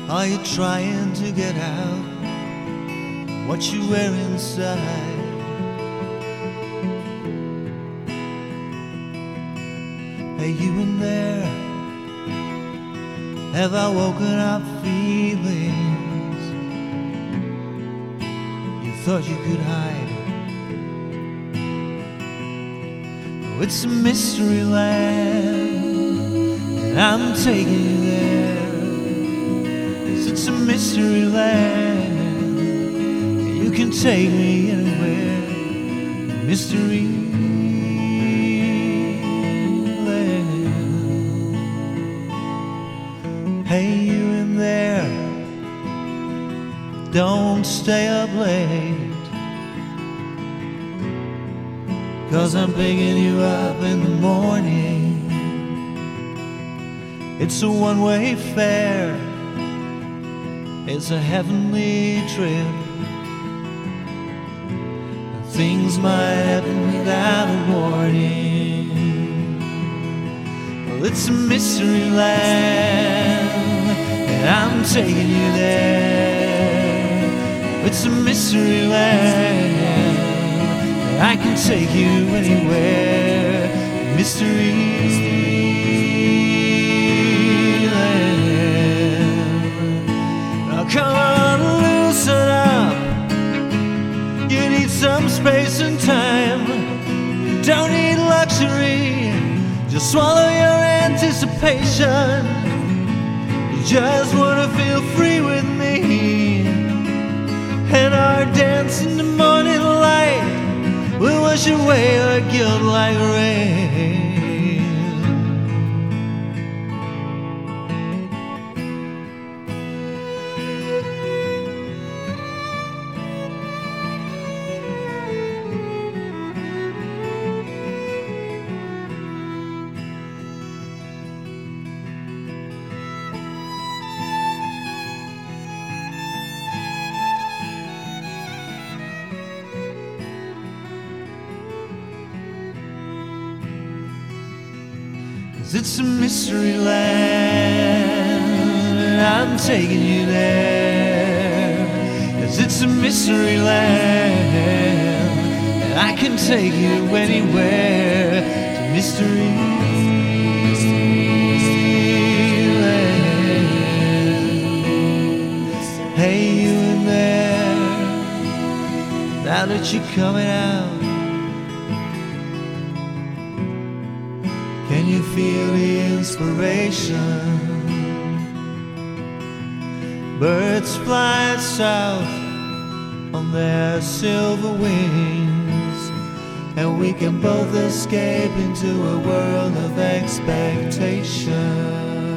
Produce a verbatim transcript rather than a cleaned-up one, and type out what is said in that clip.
Are you trying to get out what you wear inside? Are you in there? Have I woken up feelings you thought you could hide? Oh, it's a mystery land, and I'm taking you there. It's a mystery land, you can take me anywhere. Mystery land. Hey, you in there, don't stay up late, 'cause I'm picking you up in the morning. It's a one-way fare, it's a heavenly trip. Things might happen without a warning. Well, it's a mystery land, and I'm taking you there. It's a mystery land, I can take you anywhere. Mystery come on, loosen up. You need some space and time. You don't need luxury, just swallow your anticipation. You just wanna feel free with me, and our dance in the morning light will wash away our guilt like rain. It's a mystery land, and I'm taking you there. 'Cause it's a mystery land, and I can take you anywhere. It's a mystery land. Hey, you in there, now that you're coming out, can you feel the inspiration? Birds fly south on their silver wings, and we can both escape into a world of expectation.